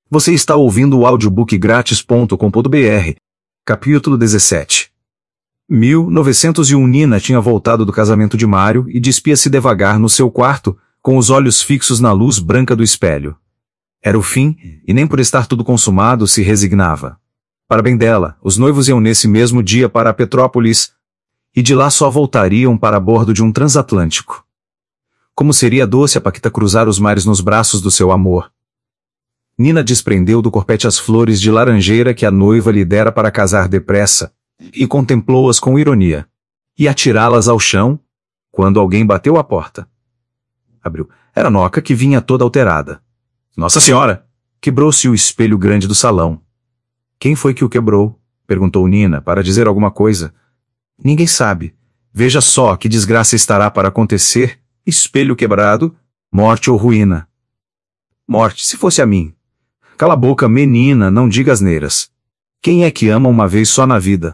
Você está ouvindo o audiobookgratis.com.br. Capítulo 17. 1901 Nina tinha voltado do casamento de Mário e despia-se devagar no seu quarto, com os olhos fixos na luz branca do espelho. Era o fim, e nem por estar tudo consumado se resignava. Para bem dela, os noivos iam nesse mesmo dia para Petrópolis, e de lá só voltariam para bordo de um transatlântico. Como seria doce a Paquita cruzar os mares nos braços do seu amor. Nina desprendeu do corpete as flores de laranjeira que a noiva lhe dera para casar depressa, e contemplou-as com ironia. E atirá-las ao chão, quando alguém bateu à porta. Abriu. Era Noca, que vinha toda alterada. Nossa Senhora! Quebrou-se o espelho grande do salão. Quem foi que o quebrou? Perguntou Nina, para dizer alguma coisa. Ninguém sabe. Veja só que desgraça estará para acontecer. Espelho quebrado, morte ou ruína. Morte, se fosse a mim. Cala a boca, menina, não diga asneiras. Quem é que ama uma vez só na vida?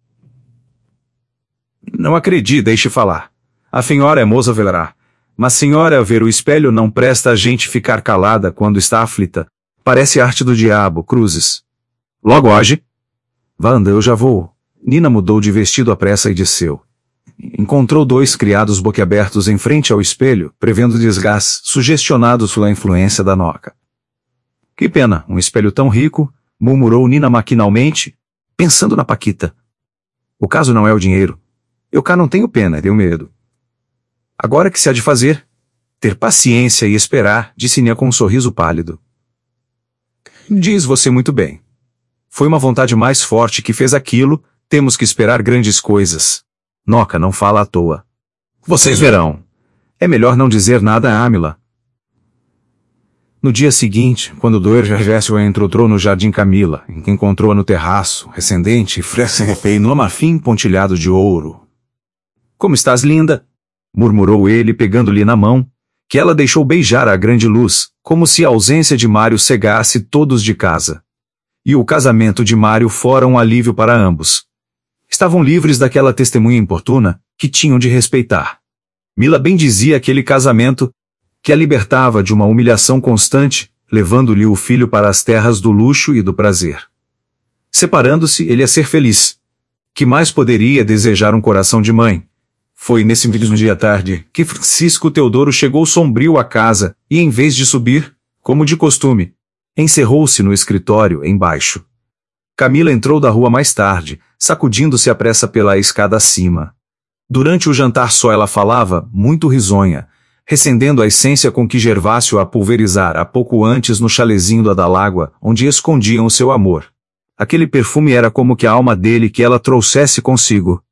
Não acredite, deixe falar. A senhora é moça velará. Mas senhora, ao ver o espelho não presta a gente ficar calada quando está aflita. Parece arte do diabo, cruzes. Logo hoje? Vá anda, eu já vou. Nina mudou de vestido à pressa e desceu. Encontrou dois criados boquiabertos em frente ao espelho, prevendo desgaste, sugestionados pela influência da Noca. Que pena, um espelho tão rico, murmurou Nina maquinalmente, pensando na Paquita. O caso não é o dinheiro. Eu cá não tenho pena, tenho medo. Agora que se há de fazer? Ter paciência e esperar, disse Nina com um sorriso pálido. Diz você muito bem. Foi uma vontade mais forte que fez aquilo, temos que esperar grandes coisas. Noca não fala à toa. Vocês verão. É melhor não dizer nada a Amila. No dia seguinte, quando Dr. Gervásio entrou no jardim Camila, em que encontrou-a no terraço, recendente e fresco no marfim pontilhado de ouro. Como estás, linda? Murmurou ele pegando-lhe na mão, que ela deixou beijar à grande luz, como se a ausência de Mário cegasse todos de casa. E o casamento de Mário fora um alívio para ambos. Estavam livres daquela testemunha importuna, que tinham de respeitar. Mila bendizia aquele casamento, que a libertava de uma humilhação constante, levando-lhe o filho para as terras do luxo e do prazer. Separando-se, ele ia ser feliz. Que mais poderia desejar um coração de mãe? Foi nesse mesmo dia à tarde que Francisco Teodoro chegou sombrio à casa e, em vez de subir, como de costume, encerrou-se no escritório embaixo. Camila entrou da rua mais tarde, sacudindo-se à pressa pela escada acima. Durante o jantar só ela falava, muito risonha, recendendo a essência com que Gervásio a pulverizara pouco antes no chalezinho da Dalágua, onde escondiam o seu amor. Aquele perfume era como que a alma dele que ela trouxesse consigo.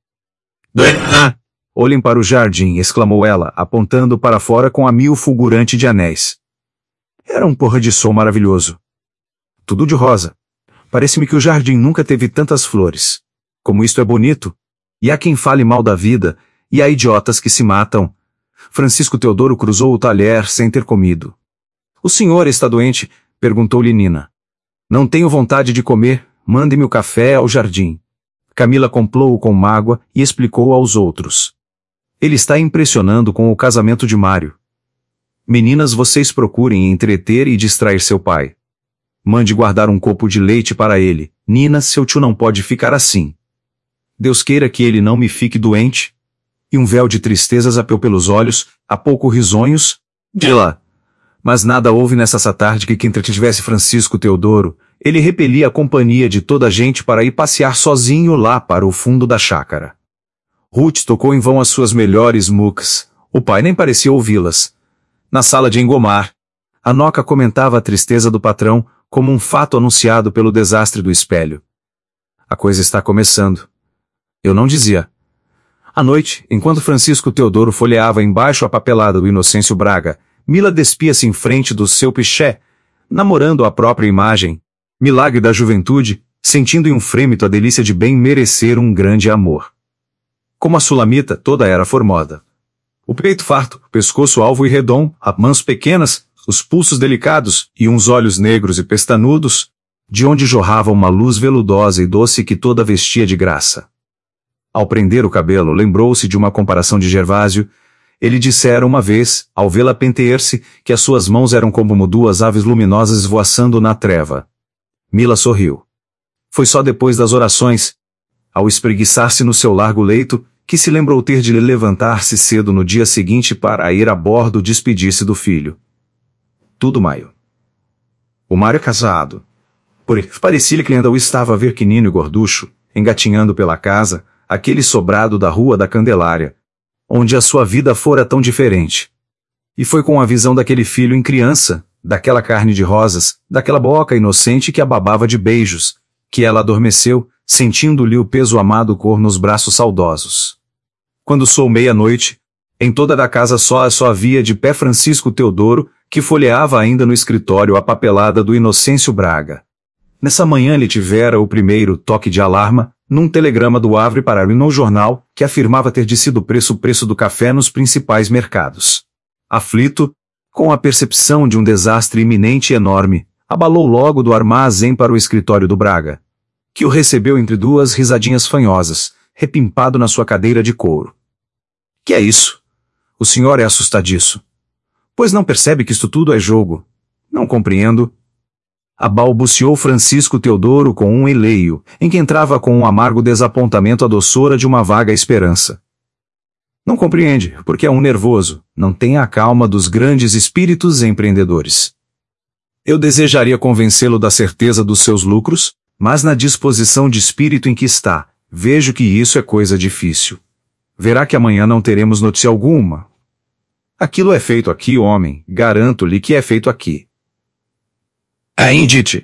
Olhem para o jardim, exclamou ela, apontando para fora com a mil fulgurante de anéis. Era um porra de sol maravilhoso. Tudo de rosa. Parece-me que o jardim nunca teve tantas flores. Como isto é bonito. E há quem fale mal da vida, e há idiotas que se matam. Francisco Teodoro cruzou o talher sem ter comido. O senhor está doente? Perguntou-lhe Nina. Não tenho vontade de comer, mande-me o café ao jardim. Camila complou-o com mágoa e explicou aos outros. Ele está impressionando com o casamento de Mário. Meninas, vocês procurem entreter e distrair seu pai. Mande guardar um copo de leite para ele. Nina, seu tio não pode ficar assim. Deus queira que ele não me fique doente. E um véu de tristezas apeou pelos olhos, há pouco risonhos, de lá. Mas nada houve nessa tarde que entretivesse Francisco Teodoro, ele repelia a companhia de toda a gente para ir passear sozinho lá para o fundo da chácara. Ruth tocou em vão as suas melhores mucas, o pai nem parecia ouvi-las. Na sala de engomar, a Noca comentava a tristeza do patrão, como um fato anunciado pelo desastre do espelho. A coisa está começando. Eu não dizia. À noite, enquanto Francisco Teodoro folheava embaixo a papelada do Inocêncio Braga, Mila despia-se em frente do seu piché, namorando a própria imagem, milagre da juventude, sentindo em um frêmito a delícia de bem merecer um grande amor. Como a sulamita, toda era formosa. O peito farto, o pescoço alvo e redondo, as mãos pequenas, os pulsos delicados e uns olhos negros e pestanudos, de onde jorrava uma luz veludosa e doce que toda vestia de graça. Ao prender o cabelo, lembrou-se de uma comparação de Gervásio, Ele dissera uma vez, ao vê-la pentear-se, que as suas mãos eram como duas aves luminosas esvoaçando na treva. Mila sorriu. Foi só depois das orações, ao espreguiçar-se no seu largo leito, que se lembrou ter de levantar-se cedo no dia seguinte para ir a bordo despedir-se do filho. Tudo Maio. O Mário é casado. Porém, parecia-lhe que ainda o estava a ver quinino e gorducho, engatinhando pela casa, aquele sobrado da Rua da Candelária, onde a sua vida fora tão diferente. E foi com a visão daquele filho em criança, daquela carne de rosas, daquela boca inocente que a babava de beijos, que ela adormeceu, sentindo-lhe o peso amado cor nos braços saudosos. Quando soou meia-noite, em toda a casa só havia de pé Francisco Teodoro, que folheava ainda no escritório a papelada do Inocêncio Braga. Nessa manhã lhe tivera o primeiro toque de alarma, num telegrama do Havre para o No Jornal, que afirmava ter descido o preço do café nos principais mercados. Aflito, com a percepção de um desastre iminente e enorme, abalou logo do armazém para o escritório do Braga, que o recebeu entre duas risadinhas fanhosas, repimpado na sua cadeira de couro. Que é isso? O senhor é assustadiço. Pois não percebe que isto tudo é jogo? Não compreendo. Balbuciou Francisco Teodoro com um eleio, em que entrava com um amargo desapontamento a doçura de uma vaga esperança. Não compreende, porque é um nervoso, não tem a calma dos grandes espíritos empreendedores. Eu desejaria convencê-lo da certeza dos seus lucros, mas na disposição de espírito em que está, vejo que isso é coisa difícil. Verá que amanhã não teremos notícia alguma. Aquilo é feito aqui, homem, garanto-lhe que é feito aqui. Indite.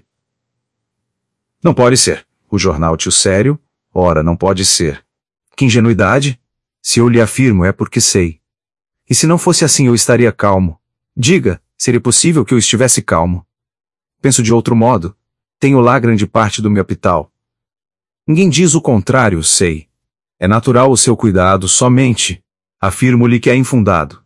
Não pode ser. O jornal tio sério? Ora, não pode ser. Que ingenuidade? Se eu lhe afirmo é porque sei. E se não fosse assim eu estaria calmo. Diga, seria possível que eu estivesse calmo? Penso de outro modo. Tenho lá grande parte do meu capital. Ninguém diz o contrário, sei. É natural o seu cuidado, somente. Afirmo-lhe que é infundado.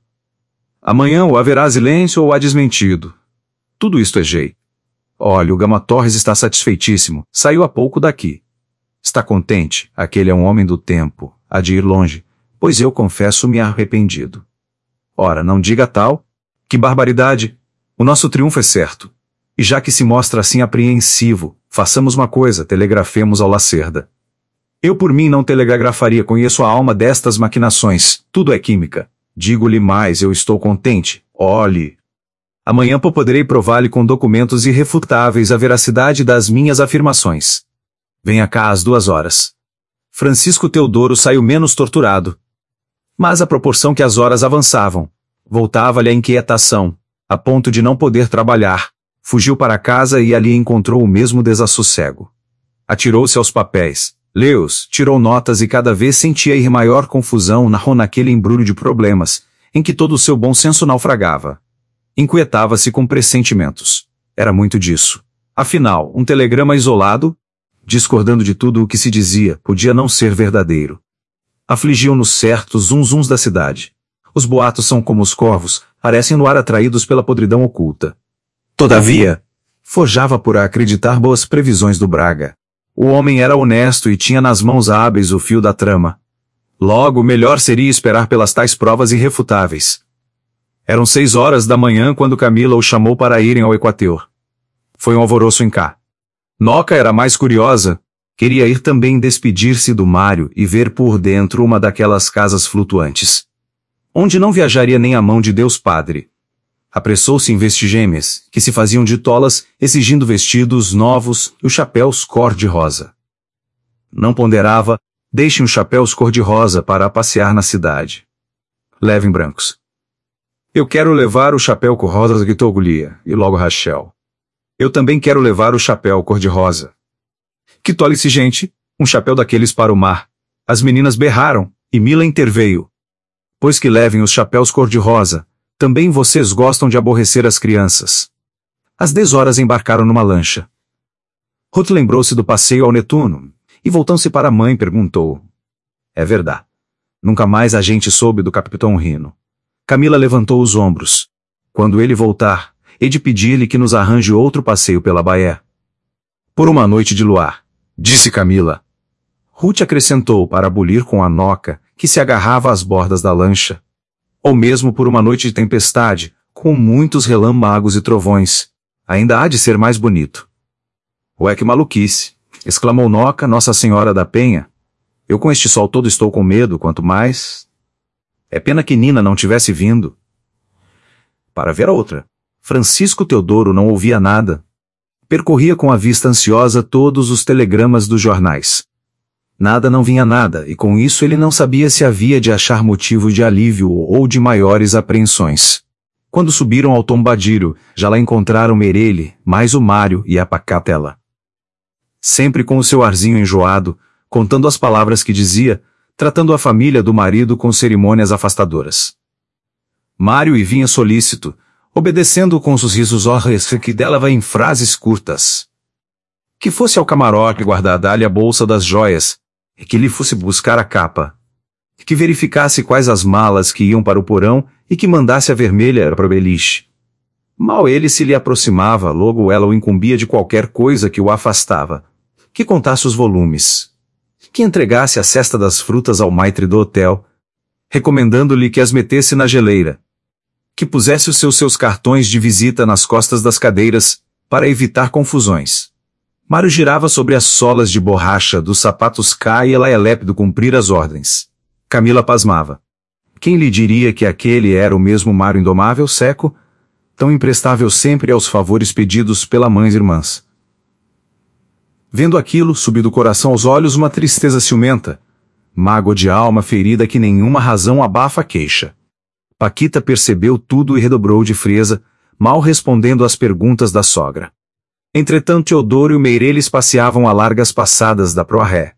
Amanhã ou haverá silêncio ou há desmentido. Tudo isto é jeito. Olha, o Gama Torres está satisfeitíssimo, saiu há pouco daqui. Está contente, aquele é um homem do tempo, há de ir longe, pois eu confesso-me arrependido. Ora, não diga tal, que barbaridade, o nosso triunfo é certo. E já que se mostra assim apreensivo, façamos uma coisa, telegrafemos ao Lacerda. Eu por mim não telegrafaria, conheço a alma destas maquinações, tudo é química. Digo-lhe mais, eu estou contente, olhe. Amanhã poderei provar-lhe com documentos irrefutáveis a veracidade das minhas afirmações. Venha cá às 2h. Francisco Teodoro saiu menos torturado. Mas à proporção que as horas avançavam, voltava-lhe a inquietação, a ponto de não poder trabalhar. Fugiu para casa e ali encontrou o mesmo desassossego. Atirou-se aos papéis, leu-os, tirou notas e cada vez sentia ir maior confusão naquele embrulho de problemas, em que todo o seu bom senso naufragava. Inquietava-se com pressentimentos. Era muito disso. Afinal, um telegrama isolado, discordando de tudo o que se dizia, podia não ser verdadeiro. Afligiam-nos certos zunzuns da cidade. Os boatos são como os corvos, parecem no ar atraídos pela podridão oculta. Todavia, forjava por acreditar boas previsões do Braga. O homem era honesto e tinha nas mãos hábeis o fio da trama. Logo, melhor seria esperar pelas tais provas irrefutáveis. Eram 6h da manhã quando Camila o chamou para irem ao Equateur. Foi um alvoroço em cá. Noca era mais curiosa. Queria ir também despedir-se do Mário e ver por dentro uma daquelas casas flutuantes, onde não viajaria nem a mão de Deus Padre. Apressou-se em vestigêmeas, que se faziam de tolas, exigindo vestidos novos e os chapéus cor-de-rosa. Não ponderava, deixem os chapéus cor-de-rosa para passear na cidade. Levem brancos. Eu quero levar o chapéu cor-de-rosa, gritou Gulia, e logo Rachel. Eu também quero levar o chapéu cor-de-rosa. Que tolice, gente, um chapéu daqueles para o mar. As meninas berraram, e Mila interveio. Pois que levem os chapéus cor-de-rosa, também vocês gostam de aborrecer as crianças. Às 10h embarcaram numa lancha. Ruth lembrou-se do passeio ao Netuno, e voltando-se para a mãe perguntou. É verdade. Nunca mais a gente soube do Capitão Rino. Camila levantou os ombros. Quando ele voltar, hei de pedir-lhe que nos arranje outro passeio pela baía. Por uma noite de luar, disse Camila. Ruth acrescentou para abolir com a Noca, que se agarrava às bordas da lancha. ou mesmo por uma noite de tempestade, com muitos relâmpagos e trovões, ainda há de ser mais bonito. Ué, que maluquice! Exclamou Noca, Nossa Senhora da Penha. Eu com este sol todo estou com medo, quanto mais... É pena que Nina não tivesse vindo. Para ver a outra. Francisco Teodoro não ouvia nada. Percorria com a vista ansiosa todos os telegramas dos jornais. Nada não vinha nada, e com isso ele não sabia se havia de achar motivo de alívio ou de maiores apreensões. Quando subiram ao tombadilho, já lá encontraram Meirelle, mais o Mário e a Pacatela. Sempre com o seu arzinho enjoado, contando as palavras que dizia, tratando a família do marido com cerimônias afastadoras. Mário e vinha solícito, obedecendo com sorrisos horres que dela em frases curtas. Que fosse ao camarote guardar-lhe a bolsa das joias, e que lhe fosse buscar a capa. Que verificasse quais as malas que iam para o porão e que mandasse a vermelha para o beliche. Mal ele se lhe aproximava, logo ela o incumbia de qualquer coisa que o afastava. Que contasse os volumes. Que entregasse a cesta das frutas ao maitre do hotel, recomendando-lhe que as metesse na geleira. Que pusesse os seus cartões de visita nas costas das cadeiras, para evitar confusões. Mário girava sobre as solas de borracha dos sapatos K e ela ia lépido cumprir as ordens. Camila pasmava. Quem lhe diria que aquele era o mesmo Mário indomável, seco, tão imprestável sempre aos favores pedidos pela mães e irmãs? Vendo aquilo, subiu do coração aos olhos uma tristeza ciumenta, mágoa de alma ferida que nenhuma razão abafa a queixa. Paquita percebeu tudo e redobrou de frieza, mal respondendo às perguntas da sogra. Entretanto Teodoro e o Meirelles passeavam a largas passadas da Proarré.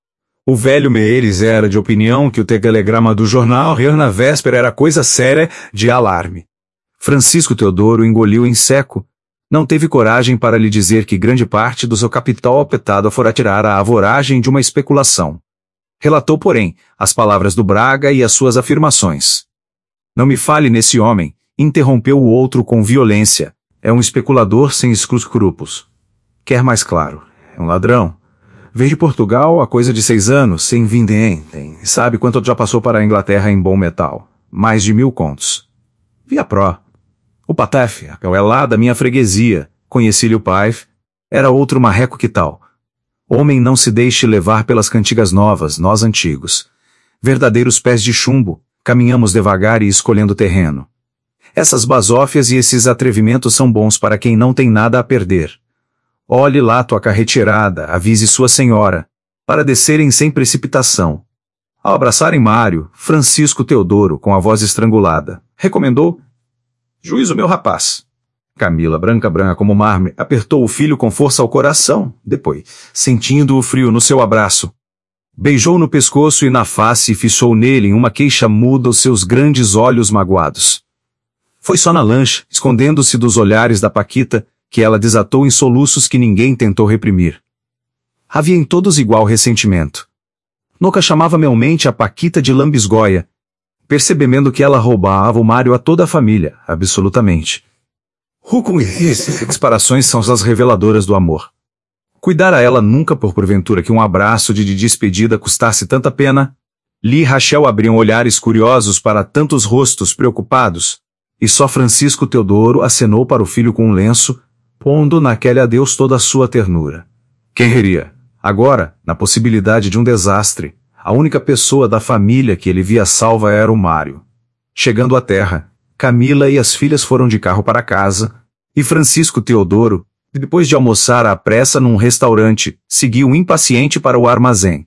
O velho Meirelles era de opinião que o telegrama do jornal Rir na véspera era coisa séria de alarme. Francisco Teodoro engoliu em seco, não teve coragem para lhe dizer que grande parte do seu capital apetado fora tirar à voragem de uma especulação. Relatou, porém, as palavras do Braga e as suas afirmações. Não me fale nesse homem, interrompeu o outro com violência. É um especulador sem escrúpulos. Quer mais claro, é um ladrão. Veio de Portugal há coisa de 6 anos, sem vindem. Sabe quanto já passou para a Inglaterra em bom metal? Mais de 1000 contos. Via pró. O Patef, é lá da minha freguesia, conheci-lhe o pai, era outro marreco que tal. Homem não se deixe levar pelas cantigas novas, nós antigos. Verdadeiros pés de chumbo, caminhamos devagar e escolhendo terreno. Essas basófias e esses atrevimentos são bons para quem não tem nada a perder. Olhe lá tua carreteirada, avise sua senhora, para descerem sem precipitação. Ao abraçarem Mário, Francisco Teodoro, com a voz estrangulada, recomendou: Juízo, meu rapaz. Camila, branca como mármore, apertou o filho com força ao coração, depois, sentindo o frio no seu abraço. Beijou no pescoço e na face e fichou nele em uma queixa muda os seus grandes olhos magoados. Foi só na lancha, escondendo-se dos olhares da Paquita, que ela desatou em soluços que ninguém tentou reprimir. Havia em todos igual ressentimento. Noca chamava melmente a Paquita de lambisgoia, percebendo que ela roubava o Mário a toda a família, absolutamente. Rucum e disparações são as reveladoras do amor. Cuidara ela nunca por porventura que um abraço de despedida custasse tanta pena? Li e Rachel abriam olhares curiosos para tantos rostos preocupados, e só Francisco Teodoro acenou para o filho com um lenço, pondo naquele adeus toda a sua ternura. Quem riria, agora, na possibilidade de um desastre, a única pessoa da família que ele via salva era o Mário. Chegando à terra, Camila e as filhas foram de carro para casa, e Francisco Teodoro, depois de almoçar à pressa num restaurante, seguiu impaciente para o armazém.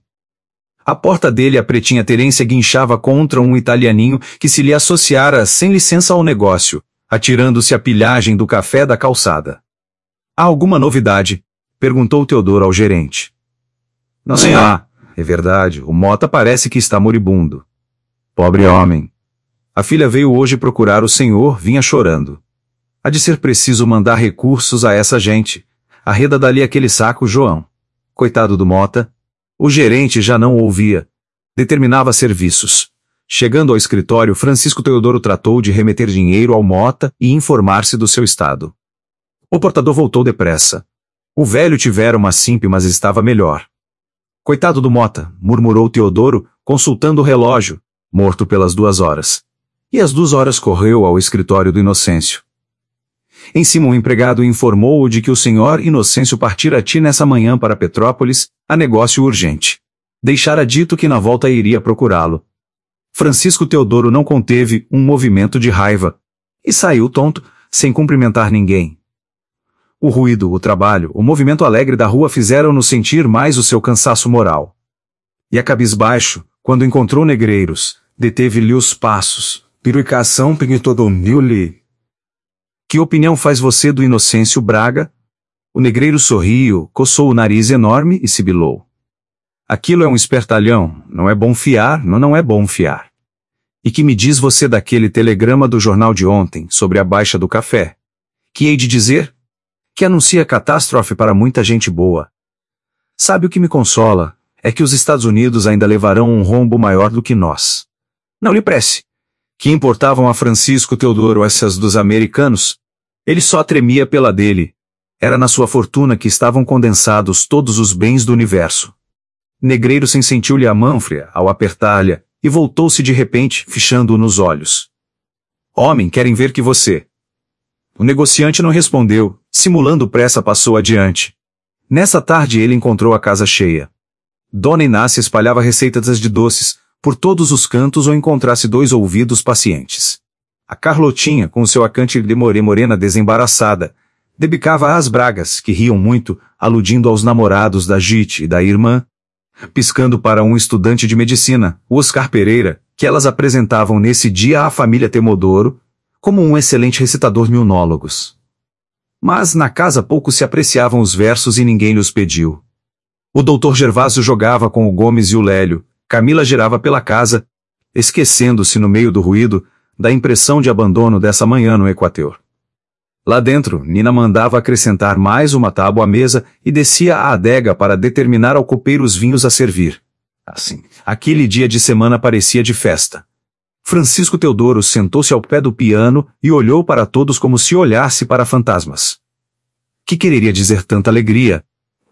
À porta dele a pretinha Terência guinchava contra um italianinho que se lhe associara sem licença ao negócio, atirando-se a pilhagem do café da calçada. Há alguma novidade? Perguntou Teodoro ao gerente. Não sei lá. É verdade, o Mota parece que está moribundo. Pobre homem. A filha veio hoje procurar o senhor, vinha chorando. Há de ser preciso mandar recursos a essa gente. Arreda dali aquele saco, João. Coitado do Mota. O gerente já não o ouvia. Determinava serviços. Chegando ao escritório, Francisco Teodoro tratou de remeter dinheiro ao Mota e informar-se do seu estado. O portador voltou depressa. O velho tivera uma simpe, mas estava melhor. Coitado do Mota, murmurou Teodoro, consultando o relógio, morto pelas 2 horas. e às 2 horas correu ao escritório do Inocêncio. Em cima o empregado informou-o de que o senhor Inocêncio partira nessa manhã para Petrópolis, a negócio urgente. Deixara dito que na volta iria procurá-lo. Francisco Teodoro não conteve um movimento de raiva, e saiu tonto, sem cumprimentar ninguém. O ruído, o trabalho, o movimento alegre da rua fizeram-no sentir mais o seu cansaço moral. E a cabisbaixo, quando encontrou Negreiros, deteve-lhe os passos. Piruicação pinitodomil-lhe. Que opinião faz você do Inocêncio Braga? O negreiro sorriu, coçou o nariz enorme e sibilou. Aquilo é um espertalhão, não é bom fiar, não é bom fiar. E que me diz você daquele telegrama do jornal de ontem, sobre a baixa do café? Que hei de dizer? Que anuncia catástrofe para muita gente boa. Sabe o que me consola? É que os Estados Unidos ainda levarão um rombo maior do que nós. Não lhe presse. Que importavam a Francisco Teodoro essas dos americanos? Ele só tremia pela dele. Era na sua fortuna que estavam condensados todos os bens do universo. Negreiro sentiu-lhe a mão fria ao apertar-lhe, e voltou-se de repente, fichando-o nos olhos. Homem, querem ver que você... O negociante não respondeu, simulando pressa passou adiante. Nessa tarde ele encontrou a casa cheia. Dona Inácia espalhava receitas de doces, por todos os cantos ou encontrasse 2 ouvidos pacientes. A Carlotinha, com o seu acante de morena desembaraçada, debicava às Bragas, que riam muito, aludindo aos namorados da Gite e da irmã, piscando para um estudante de medicina, o Oscar Pereira, que elas apresentavam nesse dia à família Temodoro, como um excelente recitador de monólogos. Mas na casa pouco se apreciavam os versos e ninguém lhes pediu. O doutor Gervásio jogava com o Gomes e o Lélio, Camila girava pela casa, esquecendo-se no meio do ruído, da impressão de abandono dessa manhã no Equateur. Lá dentro, Nina mandava acrescentar mais uma tábua à mesa e descia à adega para determinar ao copeiro os vinhos a servir. Assim, aquele dia de semana parecia de festa. Francisco Teodoro sentou-se ao pé do piano e olhou para todos como se olhasse para fantasmas. Que quereria dizer tanta alegria?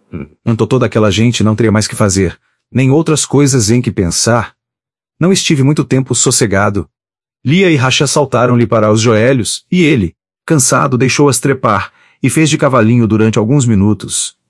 Toda aquela gente não teria mais que fazer, nem outras coisas em que pensar. Não estive muito tempo sossegado. Lia e Racha saltaram-lhe para os joelhos, e ele, cansado, deixou-as trepar, e fez de cavalinho durante alguns minutos,